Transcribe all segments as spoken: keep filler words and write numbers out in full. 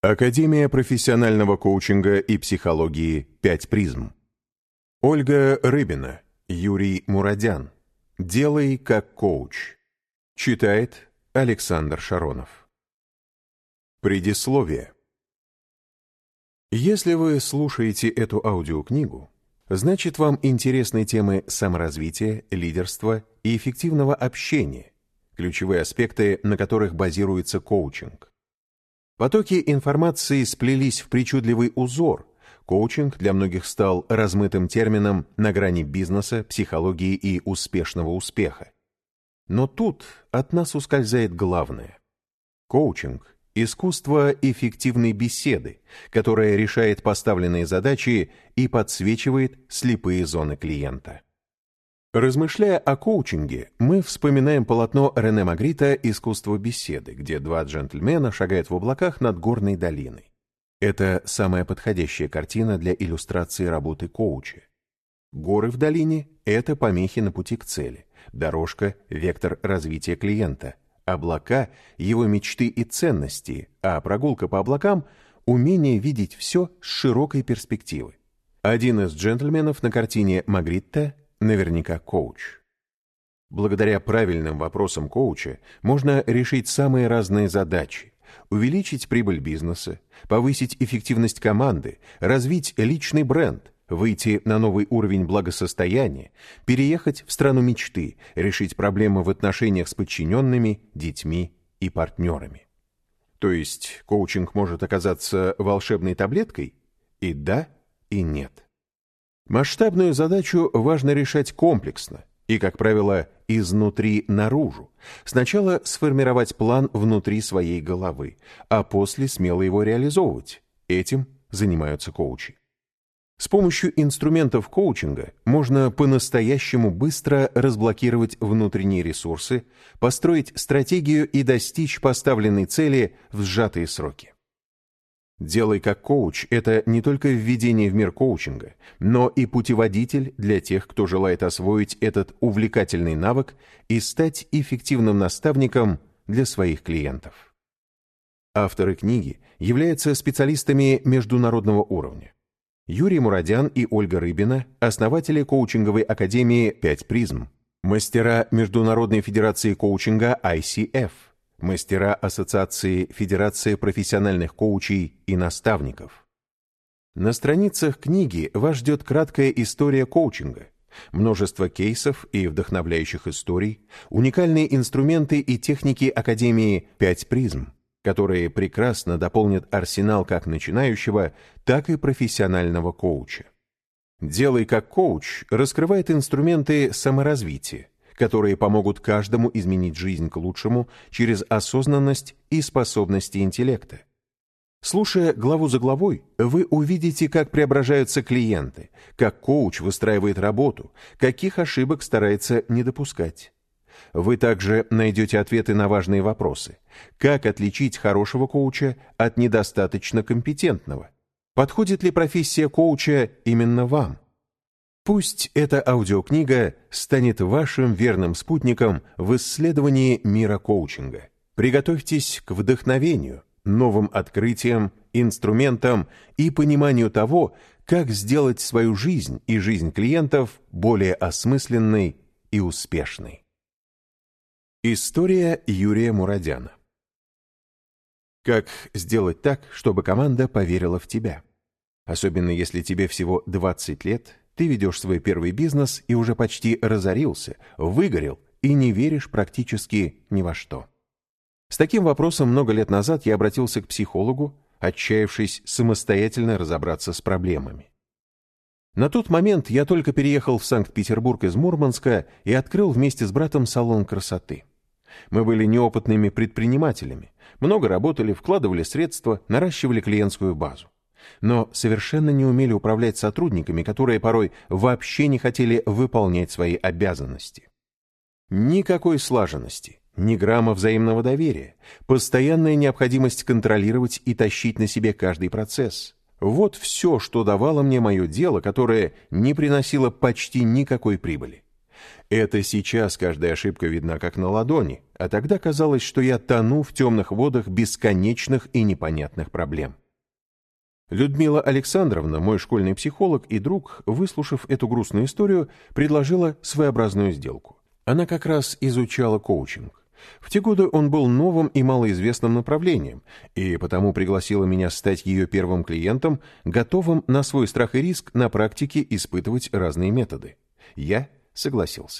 Академия профессионального коучинга и психологии «Пять призм». Ольга Рыбина, Юрий Мурадян. «Делай как коуч». Читает Александр Шаронов. Предисловие. Если вы слушаете эту аудиокнигу, значит, вам интересны темы саморазвития, лидерства и эффективного общения, ключевые аспекты, на которых базируется коучинг. Потоки информации сплелись в причудливый узор. Коучинг для многих стал размытым термином на грани бизнеса, психологии и успешного успеха. Но тут от нас ускользает главное. Коучинг – искусство эффективной беседы, которое решает поставленные задачи и подсвечивает слепые зоны клиента. Размышляя о коучинге, мы вспоминаем полотно Рене Магрита «Искусство беседы», где два джентльмена шагают в облаках над горной долиной. Это самая подходящая картина для иллюстрации работы коуча. Горы в долине – это помехи на пути к цели, дорожка – вектор развития клиента, облака – его мечты и ценности, а прогулка по облакам – умение видеть все с широкой перспективы. Один из джентльменов на картине Магрита – наверняка коуч. Благодаря правильным вопросам коуча можно решить самые разные задачи, увеличить прибыль бизнеса, повысить эффективность команды, развить личный бренд, выйти на новый уровень благосостояния, переехать в страну мечты, решить проблемы в отношениях с подчиненными, детьми и партнерами. То есть коучинг может оказаться волшебной таблеткой? И да, и нет. Масштабную задачу важно решать комплексно и, как правило, изнутри наружу. Сначала сформировать план внутри своей головы, а после смело его реализовывать. Этим занимаются коучи. С помощью инструментов коучинга можно по-настоящему быстро разблокировать внутренние ресурсы, построить стратегию и достичь поставленной цели в сжатые сроки. «Делай как коуч» — это не только введение в мир коучинга, но и путеводитель для тех, кто желает освоить этот увлекательный навык и стать эффективным наставником для своих клиентов. Авторы книги являются специалистами международного уровня. Юрий Мурадян и Ольга Рыбина – основатели коучинговой академии «Пять призм», мастера Международной федерации коучинга ай си эф, мастера Ассоциации Федерации профессиональных коучей и наставников. На страницах книги вас ждет краткая история коучинга, множество кейсов и вдохновляющих историй, уникальные инструменты и техники Академии «Пять призм», которые прекрасно дополнят арсенал как начинающего, так и профессионального коуча. «Делай как коуч» раскрывает инструменты саморазвития, которые помогут каждому изменить жизнь к лучшему через осознанность и способности интеллекта. Слушая главу за главой, вы увидите, как преображаются клиенты, как коуч выстраивает работу, каких ошибок старается не допускать. Вы также найдете ответы на важные вопросы. Как отличить хорошего коуча от недостаточно компетентного? Подходит ли профессия коуча именно вам? Пусть эта аудиокнига станет вашим верным спутником в исследовании мира коучинга. Приготовьтесь к вдохновению, новым открытиям, инструментам и пониманию того, как сделать свою жизнь и жизнь клиентов более осмысленной и успешной. История Юрия Мурадяна. Как сделать так, чтобы команда поверила в тебя? Особенно если тебе всего двадцать лет, ты ведешь свой первый бизнес и уже почти разорился, выгорел и не веришь практически ни во что. С таким вопросом много лет назад я обратился к психологу, отчаявшись самостоятельно разобраться с проблемами. На тот момент я только переехал в Санкт-Петербург из Мурманска и открыл вместе с братом салон красоты. Мы были неопытными предпринимателями, много работали, вкладывали средства, наращивали клиентскую базу. Но совершенно не умели управлять сотрудниками, которые порой вообще не хотели выполнять свои обязанности. Никакой слаженности, ни грамма взаимного доверия, постоянная необходимость контролировать и тащить на себе каждый процесс. Вот все, что давало мне мое дело, которое не приносило почти никакой прибыли. Это сейчас каждая ошибка видна как на ладони, а тогда казалось, что я тону в темных водах бесконечных и непонятных проблем. Людмила Александровна, мой школьный психолог и друг, выслушав эту грустную историю, предложила своеобразную сделку. Она как раз изучала коучинг. В те годы он был новым и малоизвестным направлением, и потому пригласила меня стать ее первым клиентом, готовым на свой страх и риск на практике испытывать разные методы. Я согласился.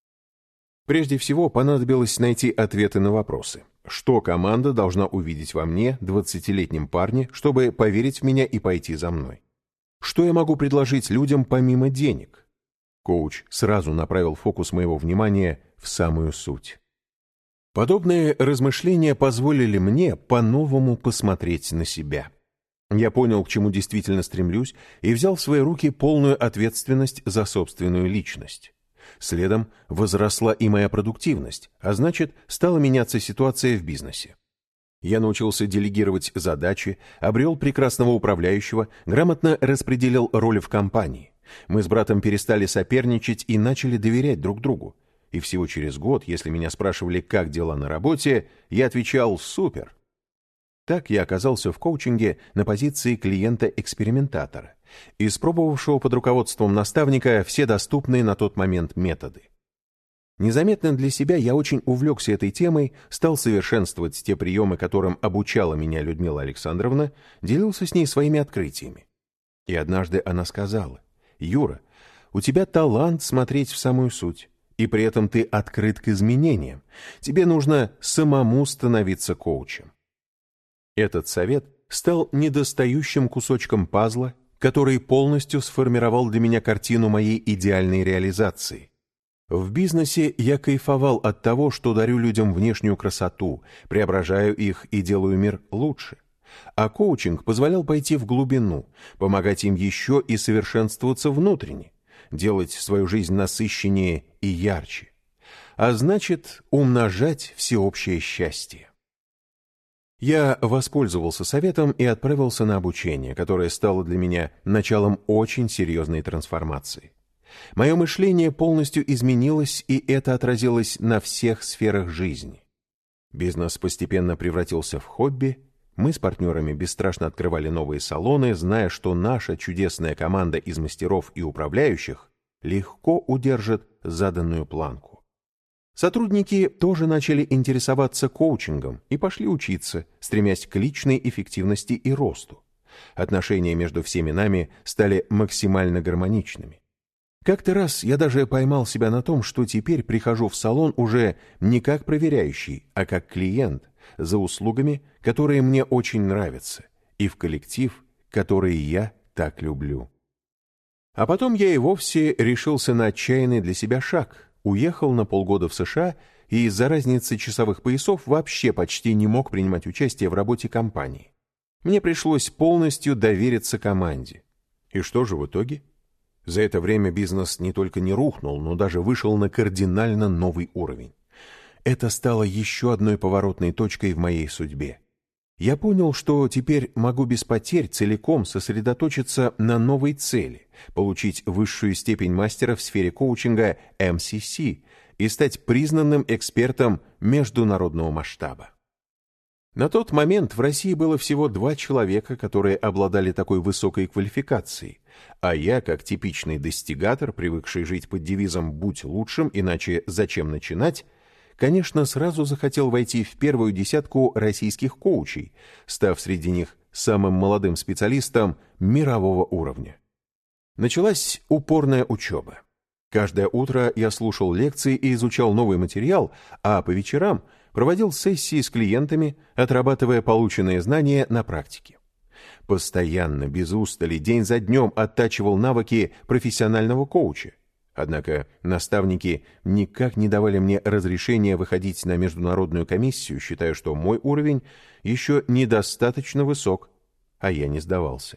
Прежде всего, понадобилось найти ответы на вопросы. Что команда должна увидеть во мне, двадцатилетнем парне, чтобы поверить в меня и пойти за мной? Что я могу предложить людям помимо денег? Коуч сразу направил фокус моего внимания в самую суть. Подобные размышления позволили мне по-новому посмотреть на себя. Я понял, к чему действительно стремлюсь, и взял в свои руки полную ответственность за собственную личность. Следом возросла и моя продуктивность, а значит, стала меняться ситуация в бизнесе. Я научился делегировать задачи, обрел прекрасного управляющего, грамотно распределил роли в компании. Мы с братом перестали соперничать и начали доверять друг другу. И всего через год, если меня спрашивали, как дела на работе, я отвечал «супер». Так я оказался в коучинге на позиции клиента-экспериментатора, испробовавшего под руководством наставника все доступные на тот момент методы. Незаметно для себя я очень увлекся этой темой, стал совершенствовать те приемы, которым обучала меня Людмила Александровна, делился с ней своими открытиями. И однажды она сказала: «Юра, у тебя талант смотреть в самую суть, и при этом ты открыт к изменениям. Тебе нужно самому становиться коучем». Этот совет стал недостающим кусочком пазла, который полностью сформировал для меня картину моей идеальной реализации. В бизнесе я кайфовал от того, что дарю людям внешнюю красоту, преображаю их и делаю мир лучше. А коучинг позволял пойти в глубину, помогать им еще и совершенствоваться внутренне, делать свою жизнь насыщеннее и ярче, а значит, умножать всеобщее счастье. Я воспользовался советом и отправился на обучение, которое стало для меня началом очень серьезной трансформации. Мое мышление полностью изменилось, и это отразилось на всех сферах жизни. Бизнес постепенно превратился в хобби. Мы с партнерами бесстрашно открывали новые салоны, зная, что наша чудесная команда из мастеров и управляющих легко удержит заданную планку. Сотрудники тоже начали интересоваться коучингом и пошли учиться, стремясь к личной эффективности и росту. Отношения между всеми нами стали максимально гармоничными. Как-то раз я даже поймал себя на том, что теперь прихожу в салон уже не как проверяющий, а как клиент, за услугами, которые мне очень нравятся, и в коллектив, который я так люблю. А потом я и вовсе решился на отчаянный для себя шаг. Уехал на полгода в США и из-за разницы часовых поясов вообще почти не мог принимать участие в работе компании. Мне пришлось полностью довериться команде. И что же в итоге? За это время бизнес не только не рухнул, но даже вышел на кардинально новый уровень. Это стало еще одной поворотной точкой в моей судьбе. Я понял, что теперь могу без потерь целиком сосредоточиться на новой цели, получить высшую степень мастера в сфере коучинга эм си си и стать признанным экспертом международного масштаба. На тот момент в России было всего два человека, которые обладали такой высокой квалификацией, а я, как типичный достигатор, привыкший жить под девизом «будь лучшим, иначе зачем начинать», конечно, сразу захотел войти в первую десятку российских коучей, став среди них самым молодым специалистом мирового уровня. Началась упорная учеба. Каждое утро я слушал лекции и изучал новый материал, а по вечерам проводил сессии с клиентами, отрабатывая полученные знания на практике. Постоянно, без устали, день за днем оттачивал навыки профессионального коуча. Однако наставники никак не давали мне разрешения выходить на международную комиссию, считая, что мой уровень еще недостаточно высок, а я не сдавался.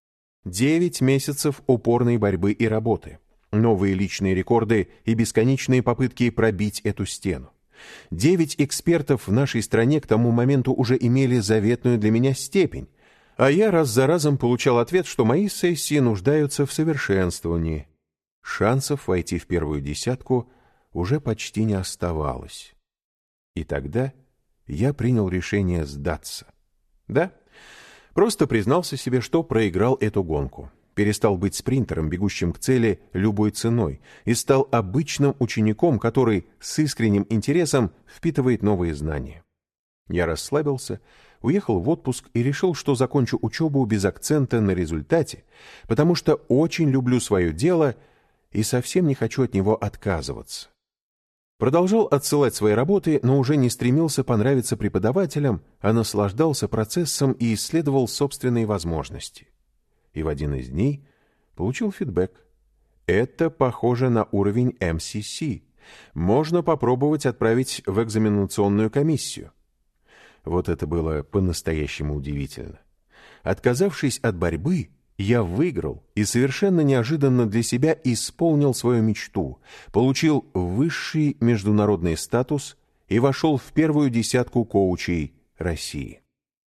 Девять месяцев упорной борьбы и работы, новые личные рекорды и бесконечные попытки пробить эту стену. Девять экспертов в нашей стране к тому моменту уже имели заветную для меня степень, а я раз за разом получал ответ, что мои сессии нуждаются в совершенствовании. шансов войти в первую десятку уже почти не оставалось. И тогда я принял решение сдаться. Да, просто признался себе, что проиграл эту гонку. Перестал быть спринтером, бегущим к цели любой ценой, и стал обычным учеником, который с искренним интересом впитывает новые знания. Я расслабился, уехал в отпуск и решил, что закончу учебу без акцента на результате, потому что очень люблю свое дело и совсем не хочу от него отказываться. Продолжал отсылать свои работы, но уже не стремился понравиться преподавателям, а наслаждался процессом и исследовал собственные возможности. И в один из дней получил фидбэк. Это похоже на уровень эм си си. Можно попробовать отправить в экзаменационную комиссию. Вот это было по-настоящему удивительно. Отказавшись от борьбы, я выиграл и совершенно неожиданно для себя исполнил свою мечту, получил высший международный статус и вошел в первую десятку коучей России.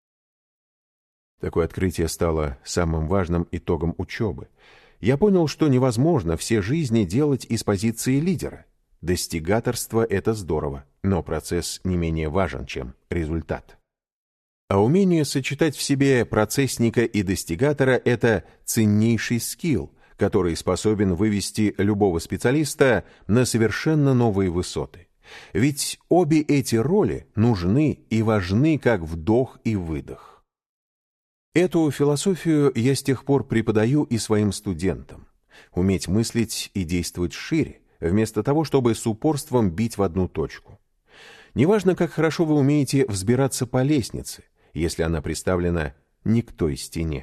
Такое открытие стало самым важным итогом учебы. Я понял, что невозможно все жизни делать из позиции лидера. Достигаторство — это здорово, но процесс не менее важен, чем результат. А умение сочетать в себе процессника и достигатора — это ценнейший скилл, который способен вывести любого специалиста на совершенно новые высоты. Ведь обе эти роли нужны и важны, как вдох и выдох. Эту философию я с тех пор преподаю и своим студентам. Уметь мыслить и действовать шире, вместо того, чтобы с упорством бить в одну точку. Неважно, как хорошо вы умеете взбираться по лестнице, если она приставлена не к той стене.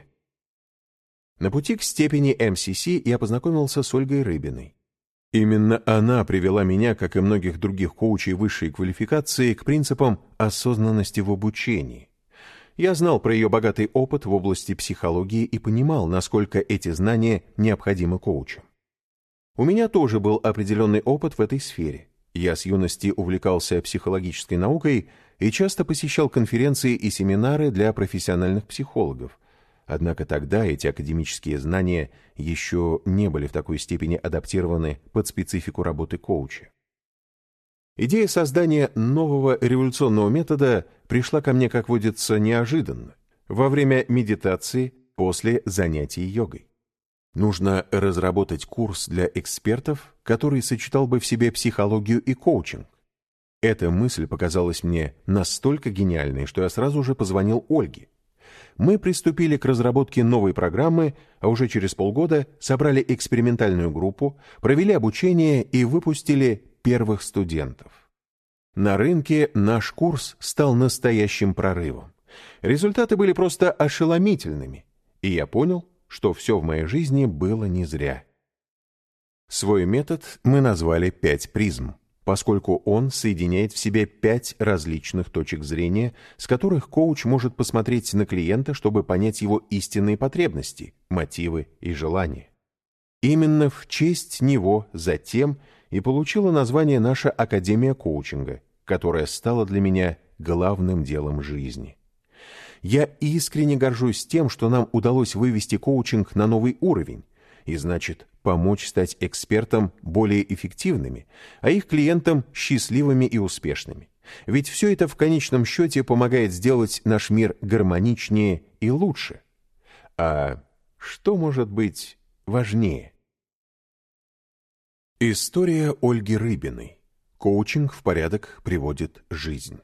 На пути к степени эм си си я познакомился с Ольгой Рыбиной. Именно она привела меня, как и многих других коучей высшей квалификации, к принципам осознанности в обучении. Я знал про ее богатый опыт в области психологии и понимал, насколько эти знания необходимы коучам. У меня тоже был определенный опыт в этой сфере. Я с юности увлекался психологической наукой и часто посещал конференции и семинары для профессиональных психологов. Однако тогда эти академические знания еще не были в такой степени адаптированы под специфику работы коуча. Идея создания нового революционного метода пришла ко мне, как водится, неожиданно, во время медитации после занятий йогой. Нужно разработать курс для экспертов, который сочетал бы в себе психологию и коучинг. Эта мысль показалась мне настолько гениальной, что я сразу же позвонил Ольге. Мы приступили к разработке новой программы, а уже через полгода собрали экспериментальную группу, провели обучение и выпустили первых студентов. На рынке наш курс стал настоящим прорывом. Результаты были просто ошеломительными, и я понял, что все в моей жизни было не зря. Свой метод мы назвали «пять призм», поскольку он соединяет в себе пять различных точек зрения, с которых коуч может посмотреть на клиента, чтобы понять его истинные потребности, мотивы и желания. Именно в честь него затем и получила название наша Академия коучинга, которая стала для меня главным делом жизни. Я искренне горжусь тем, что нам удалось вывести коучинг на новый уровень, и значит, помочь стать экспертам более эффективными, а их клиентам счастливыми и успешными. Ведь все это в конечном счете помогает сделать наш мир гармоничнее и лучше. А что может быть важнее? История Ольги Рыбиной. Коучинг в порядок приводит жизнь.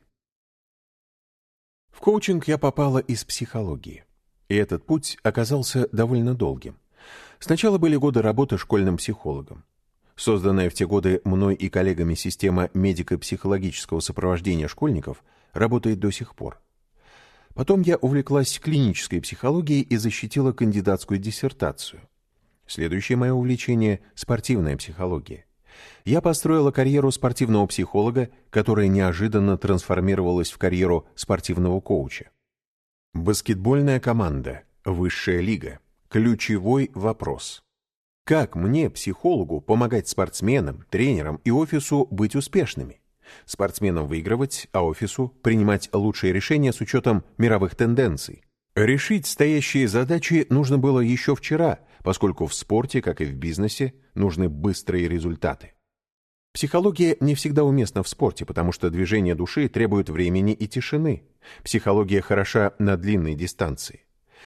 В коучинг я попала из психологии, и этот путь оказался довольно долгим. Сначала были годы работы школьным психологом. Созданная в те годы мной и коллегами система медико-психологического сопровождения школьников работает до сих пор. Потом я увлеклась клинической психологией и защитила кандидатскую диссертацию. Следующее мое увлечение – спортивная психология. Я построила карьеру спортивного психолога, которая неожиданно трансформировалась в карьеру спортивного коуча. Баскетбольная команда, высшая лига. Ключевой вопрос. Как мне, психологу, помогать спортсменам, тренерам и офису быть успешными? Спортсменам выигрывать, а офису принимать лучшие решения с учетом мировых тенденций. Решить стоящие задачи нужно было еще вчера, поскольку в спорте, как и в бизнесе, нужны быстрые результаты. Психология не всегда уместна в спорте, потому что движение души требует времени и тишины. Психология хороша на длинной дистанции.